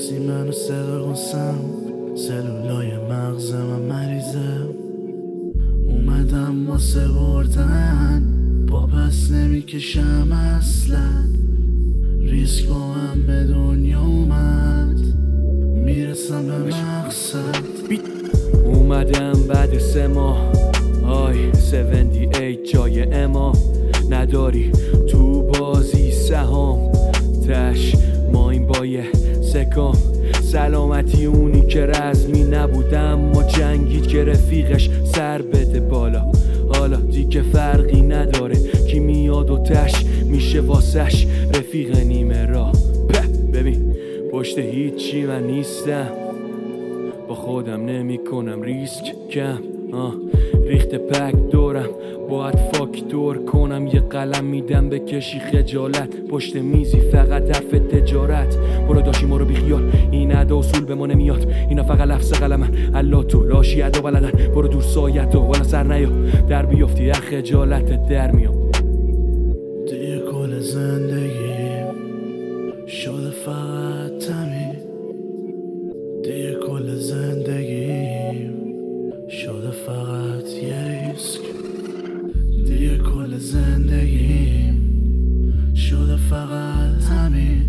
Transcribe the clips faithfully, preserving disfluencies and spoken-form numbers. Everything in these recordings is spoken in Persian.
کسی منو صدا کنسم، سلولای مغزم مریضه. اومدم واسه بردن، با پس نمیکشم اصلا. ریسک با من به دنیا اومد، میرسم به مقصد. اومدم بعد سه ماه، آی هفتاد و هشت جای اما نداری تو بازی سهام. تش ما این بایه سکام، سلامتی اونی که رزمی نبودم ما جنگید که رفیقش سر بده بالا. حالا دیگه فرقی نداره کی میاد و تش میشه واسش رفیق نیمه را. ببین پشت هیچی من نیستم، با خودم نمی کنم ریسک کم. آه ریخت پک دورم باید فاکتور کنم. یه قلم میدم به کشی خجالت، پشت میزی فقط حرف تجارت. برو داشی ما رو بیخیال، این ادا اصول به ما نمیاد. اینا فقط لفظ قلمن، الله تو لاشی ادا بلدن. برو دور سایت و والا سر نیا، در بیافتی از خجالت در میام. دیگه کل زندگیم شده فقط تمیم. دیگه کل زندگیم شده فقط یه ریسک. دیگه کل زندگیم شده فقط همین.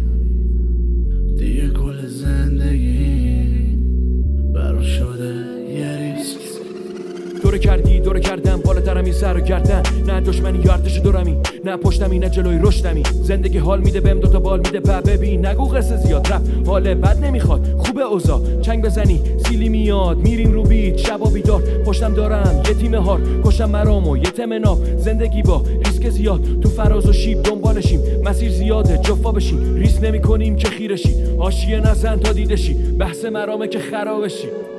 دیگه کل زندگیم برام شده یه ریسک. دوره کردی دوره کردم، بالاترم این سر رو کردن. نه دشمنی یارتش دورمی، نه پشتمی نه جلوی رشدمی. زندگی حال میده بهم دوتا بال میده په ببین. نگو قصه زیاد رفت حال بد نمیخواد، خوبه اوضاع چنگ بزنی سیلی میاد. میریم رو بیت شبا بیدار، پشتم دارم یه تیم هار. کشم مرامو یه تم ناب، زندگی با ریسک زیاد. تو فراز و شیب دنبالشیم، مسیر زیاده جفا بشیم. ریسک نمی کنیم که خیرشی، حاشیه نزن تا دیدشی. بحث مرامه که خرابشی.